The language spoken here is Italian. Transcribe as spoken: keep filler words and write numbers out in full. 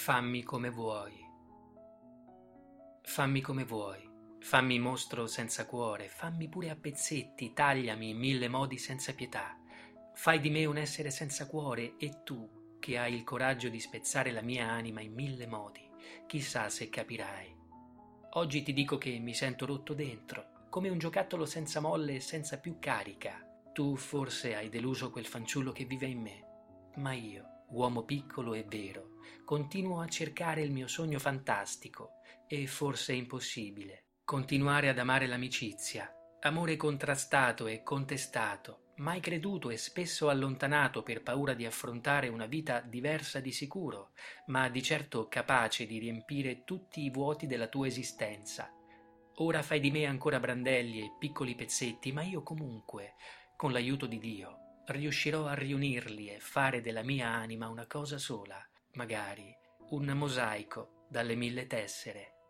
Fammi come vuoi, fammi come vuoi, fammi mostro senza cuore, fammi pure a pezzetti, tagliami in mille modi senza pietà. Fai di me un essere senza cuore e tu, che hai il coraggio di spezzare la mia anima in mille modi, chissà se capirai. Oggi ti dico che mi sento rotto dentro, come un giocattolo senza molle e senza più carica. Tu forse hai deluso quel fanciullo che vive in me, ma io, uomo piccolo e vero, continuo a cercare il mio sogno fantastico e forse impossibile. Continuare ad amare l'amicizia, amore contrastato e contestato, mai creduto e spesso allontanato per paura di affrontare una vita diversa di sicuro, ma di certo capace di riempire tutti i vuoti della tua esistenza. Ora fai di me ancora brandelli e piccoli pezzetti, ma io comunque, con l'aiuto di Dio, riuscirò a riunirli e fare della mia anima una cosa sola, magari un mosaico dalle mille tessere.